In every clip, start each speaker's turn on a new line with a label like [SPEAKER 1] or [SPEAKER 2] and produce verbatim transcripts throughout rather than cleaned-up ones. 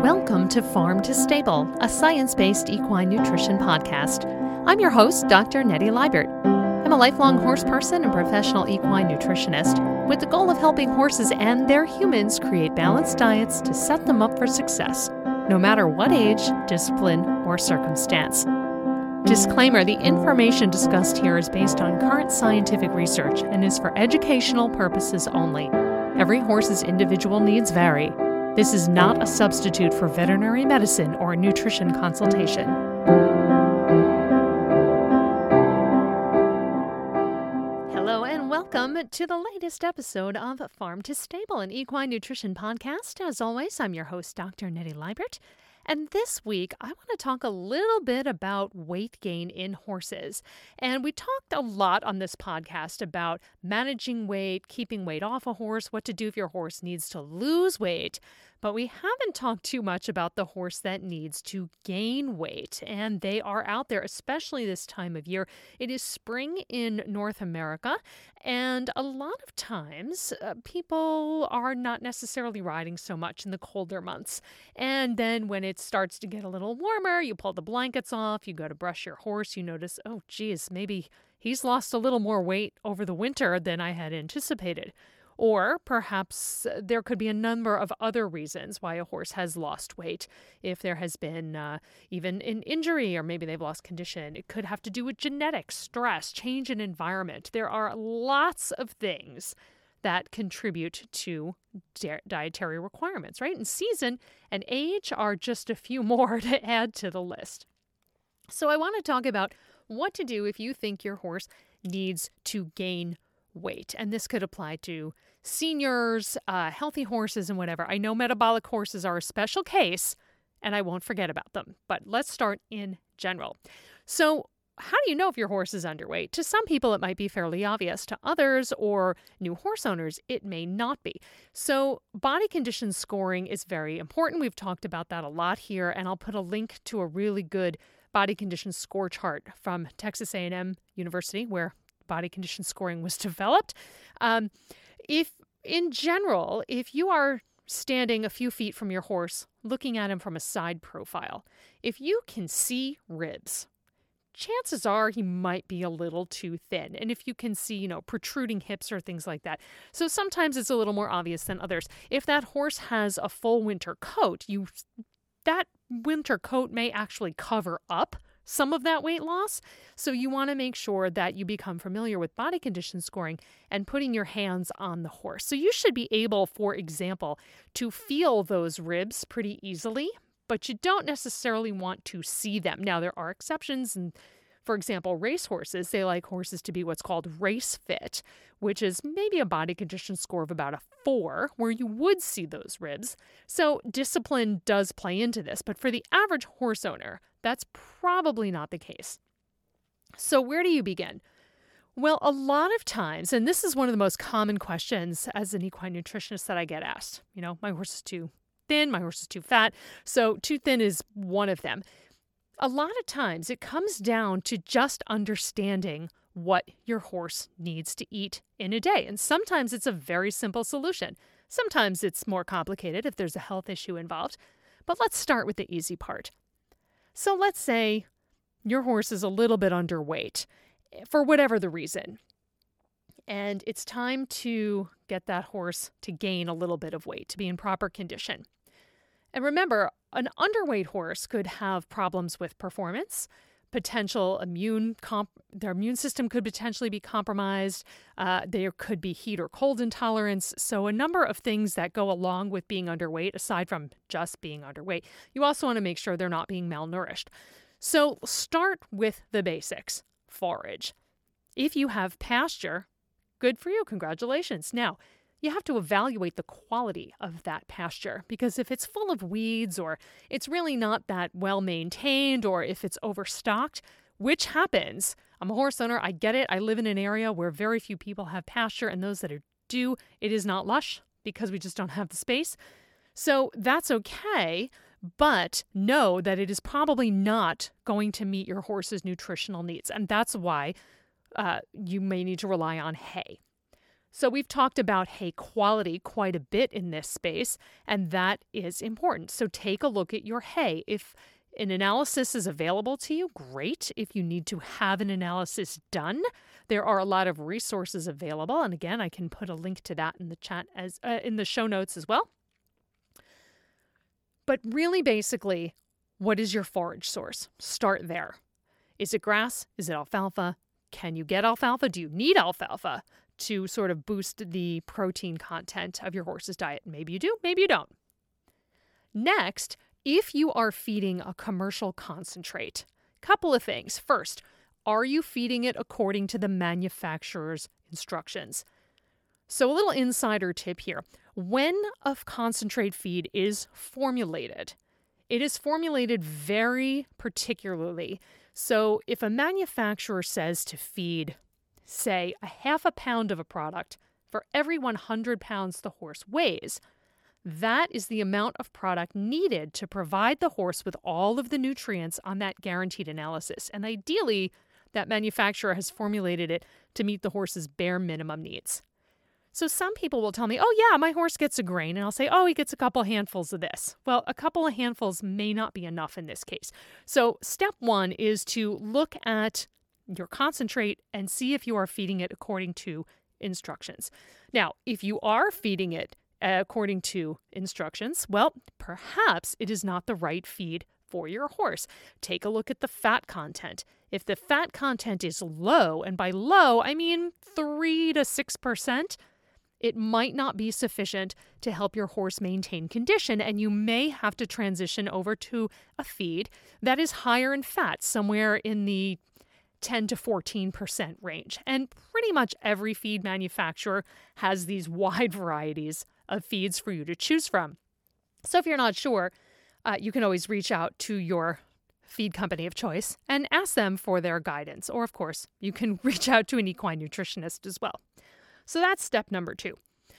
[SPEAKER 1] Welcome to Farm to Stable, a science-based equine nutrition podcast. I'm your host, Doctor Nettie Liebert. I'm a lifelong horse person and professional equine nutritionist with the goal of helping horses and their humans create balanced diets to set them up for success, no matter what age, discipline, or circumstance. Disclaimer, the information discussed here is based on current scientific research and is for educational purposes only. Every horse's individual needs vary. This is not a substitute for veterinary medicine or nutrition consultation. Hello and welcome to the latest episode of Farm to Stable, an equine nutrition podcast. As always, I'm your host, Doctor Nettie Liebert. And this week, I want to talk a little bit about weight gain in horses. And we talked a lot on this podcast about managing weight, keeping weight off a horse, what to do if your horse needs to lose weight. But we haven't talked too much about the horse that needs to gain weight. And they are out there, especially this time of year. It is spring in North America. And a lot of times, uh, people are not necessarily riding so much in the colder months. And then when it starts to get a little warmer, you pull the blankets off, you go to brush your horse, you notice, oh, geez, maybe he's lost a little more weight over the winter than I had anticipated. Or perhaps there could be a number of other reasons why a horse has lost weight. If there has been uh, even an injury, or maybe they've lost condition, it could have to do with genetics, stress, change in environment. There are lots of things that contribute to di- dietary requirements, right? And season and age are just a few more to add to the list. So I want to talk about what to do if you think your horse needs to gain weight. And this could apply to seniors, uh, healthy horses, and whatever. I know metabolic horses are a special case, and I won't forget about them. But let's start in general. So how do you know if your horse is underweight? To some people, it might be fairly obvious. To others or new horse owners, it may not be. So body condition scoring is very important. We've talked about that a lot here, and I'll put a link to a really good body condition score chart from Texas A and M University, where body condition scoring was developed. Um, if, in general, if you are standing a few feet from your horse, looking at him from a side profile, if you can see ribs, chances are he might be a little too thin. And if you can see, you know, protruding hips or things like that. So sometimes it's a little more obvious than others. If that horse has a full winter coat, you that winter coat may actually cover up some of that weight loss. So you want to make sure that you become familiar with body condition scoring and putting your hands on the horse. So you should be able, for example, to feel those ribs pretty easily, but you don't necessarily want to see them. Now, there are exceptions. And for example, race horses, they like horses to be what's called race fit, which is maybe a body condition score of about a four, where you would see those ribs. So discipline does play into this. But for the average horse owner, that's probably not the case. So where do you begin? Well, a lot of times, and this is one of the most common questions as an equine nutritionist that I get asked, you know, my horse is too thin, my horse is too fat. So too thin is one of them. A lot of times it comes down to just understanding what your horse needs to eat in a day. And sometimes it's a very simple solution. Sometimes it's more complicated if there's a health issue involved. But let's start with the easy part. So let's say your horse is a little bit underweight for whatever the reason. And it's time to get that horse to gain a little bit of weight, to be in proper condition. And remember, an underweight horse could have problems with performance, potential immune, comp- their immune system could potentially be compromised. Uh, there could be heat or cold intolerance. So a number of things that go along with being underweight, aside from just being underweight. You also want to make sure they're not being malnourished. So start with the basics. Forage. If you have pasture, good for you. Congratulations. Now, you have to evaluate the quality of that pasture, because if it's full of weeds or it's really not that well maintained, or if it's overstocked, which happens. I'm a horse owner. I get it. I live in an area where very few people have pasture, and those that do, it is not lush because we just don't have the space. So that's okay, but know that it is probably not going to meet your horse's nutritional needs. And that's why uh, you may need to rely on hay. So we've talked about hay quality quite a bit in this space, and that is important. So take a look at your hay. If an analysis is available to you, great. If you need to have an analysis done, there are a lot of resources available. And again, I can put a link to that in the chat as uh, in the show notes as well. But really, basically, what is your forage source? Start there. Is it grass? Is it alfalfa? Can you get alfalfa? Do you need alfalfa to sort of boost the protein content of your horse's diet? Maybe you do, maybe you don't. Next, if you are feeding a commercial concentrate, couple of things. First, are you feeding it according to the manufacturer's instructions? So a little insider tip here. When a concentrate feed is formulated, it is formulated very particularly. So if a manufacturer says to feed, say, a half a pound of a product for every one hundred pounds the horse weighs, that is the amount of product needed to provide the horse with all of the nutrients on that guaranteed analysis. And ideally, that manufacturer has formulated it to meet the horse's bare minimum needs. So some people will tell me, oh yeah, my horse gets a grain, and I'll say, oh, he gets a couple handfuls of this. Well, a couple of handfuls may not be enough in this case. So step one is to look at your concentrate and see if you are feeding it according to instructions. Now, if you are feeding it according to instructions, well, perhaps it is not the right feed for your horse. Take a look at the fat content. If the fat content is low, and by low, I mean three to six percent, it might not be sufficient to help your horse maintain condition, and you may have to transition over to a feed that is higher in fat, somewhere in the ten to fourteen percent range. And pretty much every feed manufacturer has these wide varieties of feeds for you to choose from. So if you're not sure, uh, you can always reach out to your feed company of choice and ask them for their guidance. Or, of course, you can reach out to an equine nutritionist as well. So that's step number two.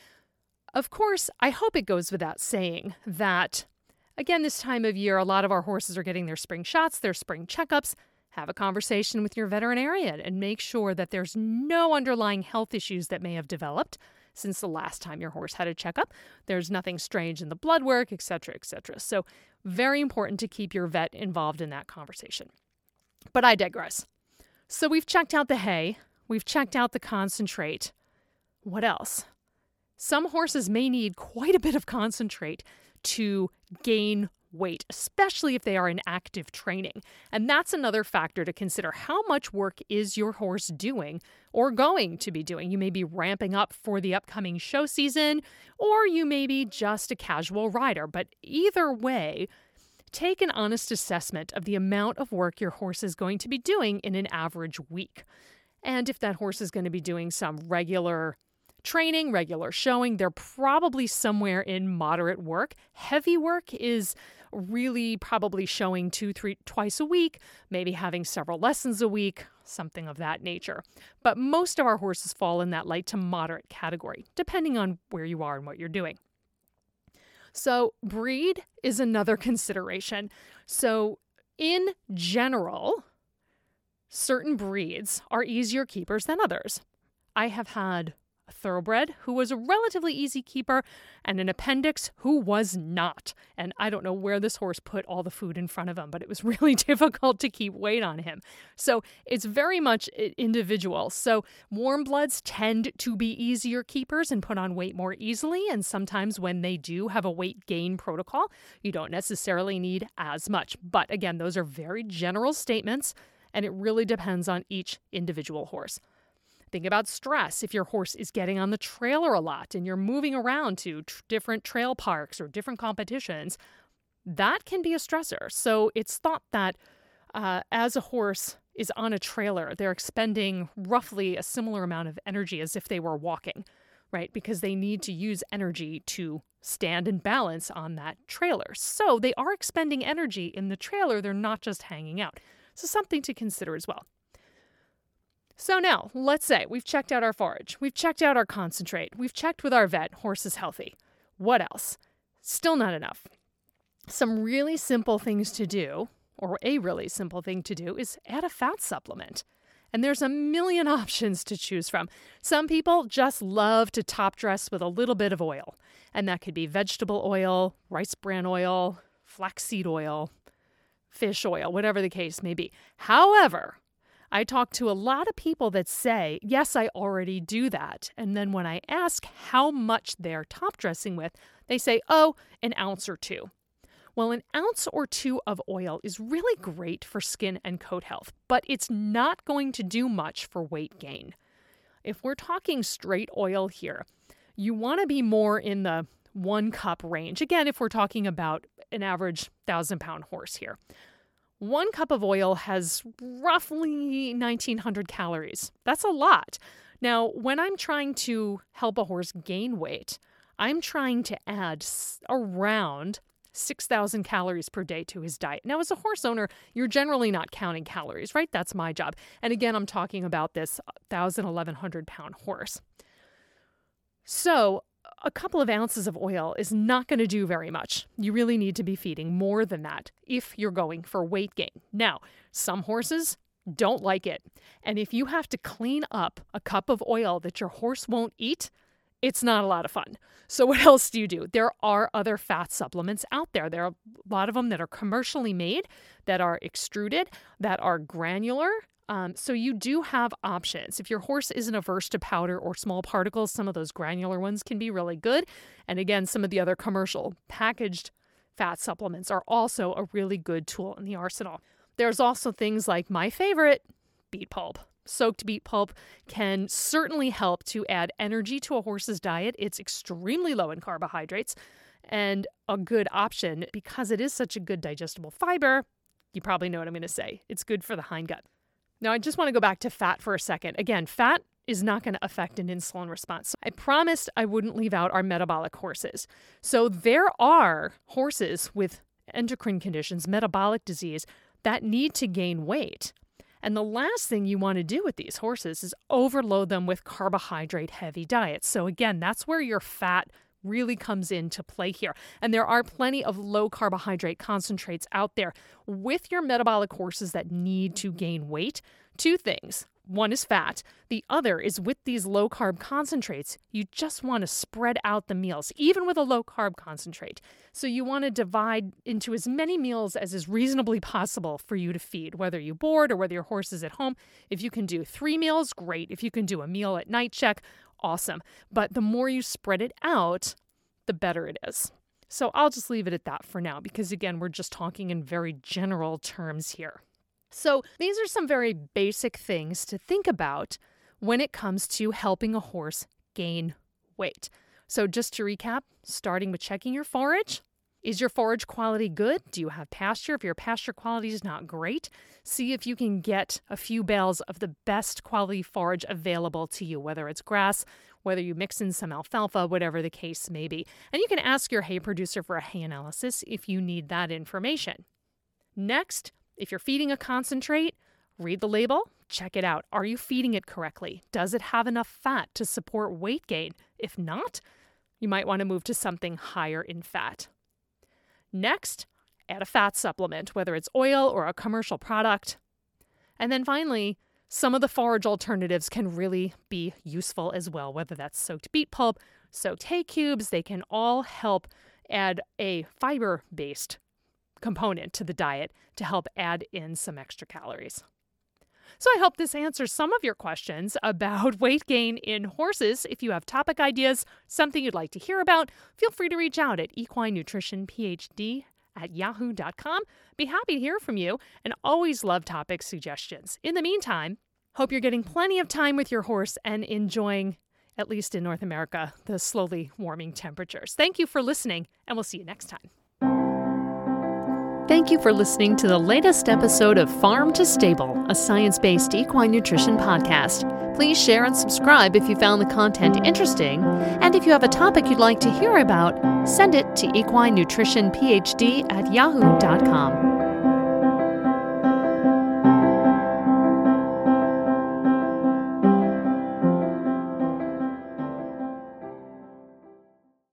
[SPEAKER 1] Of course, I hope it goes without saying that, again, this time of year, a lot of our horses are getting their spring shots, their spring checkups. Have a conversation with your veterinarian and make sure that there's no underlying health issues that may have developed since the last time your horse had a checkup. There's nothing strange in the blood work, et cetera, et cetera. So very important to keep your vet involved in that conversation. But I digress. So we've checked out the hay. We've checked out the concentrate. What else? Some horses may need quite a bit of concentrate to gain weight, especially if they are in active training. And that's another factor to consider. How much work is your horse doing or going to be doing? You may be ramping up for the upcoming show season, or you may be just a casual rider. But either way, take an honest assessment of the amount of work your horse is going to be doing in an average week. And if that horse is going to be doing some regular training, regular showing, they're probably somewhere in moderate work. Heavy work is really probably showing two, three, twice a week, maybe having several lessons a week, something of that nature. But most of our horses fall in that light to moderate category, depending on where you are and what you're doing. So breed is another consideration. So in general, certain breeds are easier keepers than others. I have had a thoroughbred who was a relatively easy keeper, and an appendix who was not. And I don't know where this horse put all the food in front of him, but it was really difficult to keep weight on him. So it's very much individual. So warm bloods tend to be easier keepers and put on weight more easily. And sometimes when they do have a weight gain protocol, you don't necessarily need as much. But again, those are very general statements, and it really depends on each individual horse. Think about stress. If your horse is getting on the trailer a lot and you're moving around to tr- different trail parks or different competitions, that can be a stressor. So it's thought that uh, as a horse is on a trailer, they're expending roughly a similar amount of energy as if they were walking, right? Because they need to use energy to stand and balance on that trailer. So they are expending energy in the trailer. They're not just hanging out. So something to consider as well. So now, let's say we've checked out our forage, we've checked out our concentrate, we've checked with our vet, horse is healthy. What else? Still not enough. Some really simple things to do, or a really simple thing to do, is add a fat supplement. And there's a million options to choose from. Some people just love to top dress with a little bit of oil. And that could be vegetable oil, rice bran oil, flaxseed oil, fish oil, whatever the case may be. However, I talk to a lot of people that say, yes, I already do that. And then when I ask how much they're top dressing with, they say, oh, an ounce or two. Well, an ounce or two of oil is really great for skin and coat health, but it's not going to do much for weight gain. If we're talking straight oil here, you want to be more in the one cup range. Again, if we're talking about an average thousand pound horse here. One cup of oil has roughly nineteen hundred calories. That's a lot. Now, when I'm trying to help a horse gain weight, I'm trying to add s- around six thousand calories per day to his diet. Now, as a horse owner, you're generally not counting calories, right? That's my job. And again, I'm talking about this one thousand, eleven hundred pound horse. So a couple of ounces of oil is not going to do very much. You really need to be feeding more than that if you're going for weight gain. Now, some horses don't like it. And if you have to clean up a cup of oil that your horse won't eat, it's not a lot of fun. So what else do you do? There are other fat supplements out there. There are a lot of them that are commercially made, that are extruded, that are granular. Um, so you do have options. If your horse isn't averse to powder or small particles, some of those granular ones can be really good. And again, some of the other commercial packaged fat supplements are also a really good tool in the arsenal. There's also things like my favorite, beet pulp. Soaked beet pulp can certainly help to add energy to a horse's diet. It's extremely low in carbohydrates and a good option because it is such a good digestible fiber. You probably know what I'm going to say. It's good for the hindgut. Now, I just want to go back to fat for a second. Again, fat is not going to affect an insulin response. I promised I wouldn't leave out our metabolic horses. So there are horses with endocrine conditions, metabolic disease, that need to gain weight. And the last thing you want to do with these horses is overload them with carbohydrate-heavy diets. So again, that's where your fat really comes into play here. And there are plenty of low carbohydrate concentrates out there with your metabolic horses that need to gain weight. Two things. One is fat. The other is with these low carb concentrates, you just want to spread out the meals, even with a low carb concentrate. So you want to divide into as many meals as is reasonably possible for you to feed, whether you board or whether your horse is at home. If you can do three meals, great. If you can do a meal at night check, awesome. But the more you spread it out, the better it is. So I'll just leave it at that for now, because again, we're just talking in very general terms here. So these are some very basic things to think about when it comes to helping a horse gain weight. So just to recap, starting with checking your forage. Is your forage quality good? Do you have pasture? If your pasture quality is not great, see if you can get a few bales of the best quality forage available to you, whether it's grass, whether you mix in some alfalfa, whatever the case may be. And you can ask your hay producer for a hay analysis if you need that information. Next, if you're feeding a concentrate, read the label, check it out. Are you feeding it correctly? Does it have enough fat to support weight gain? If not, you might want to move to something higher in fat. Next, add a fat supplement, whether it's oil or a commercial product. And then finally, some of the forage alternatives can really be useful as well, whether that's soaked beet pulp, soaked hay cubes. They can all help add a fiber-based component to the diet to help add in some extra calories. So I hope this answers some of your questions about weight gain in horses. If you have topic ideas, something you'd like to hear about, feel free to reach out at equine nutrition p h d at yahoo dot com. Be happy to hear from you and always love topic suggestions. In the meantime, hope you're getting plenty of time with your horse and enjoying, at least in North America, the slowly warming temperatures. Thank you for listening, and we'll see you next time. Thank you for listening to the latest episode of Farm to Stable, a science-based equine nutrition podcast. Please share and subscribe if you found the content interesting. And if you have a topic you'd like to hear about, send it to equine nutrition p h d at yahoo dot com.